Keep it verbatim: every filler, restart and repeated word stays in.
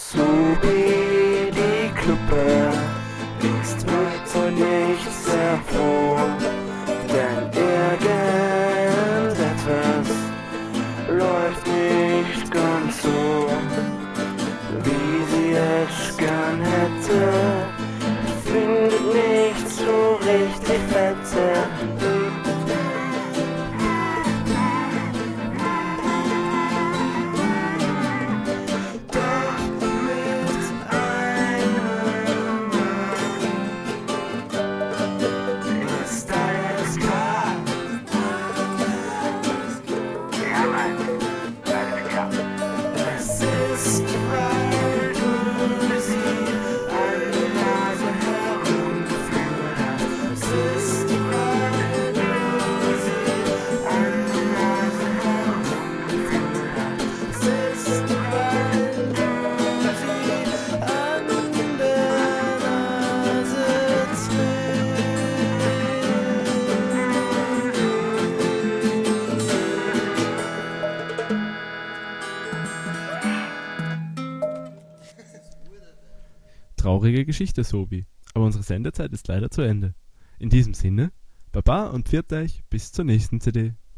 Subi, die Kluppe, liest mit und nichts hervor, denn irgendetwas läuft nicht ganz so, wie sie es gern hätte, findet nicht so richtig fette. Traurige Geschichte, Sobi. Aber unsere Sendezeit ist leider zu Ende. In diesem Sinne, Baba und pfiat euch, bis zur nächsten C D.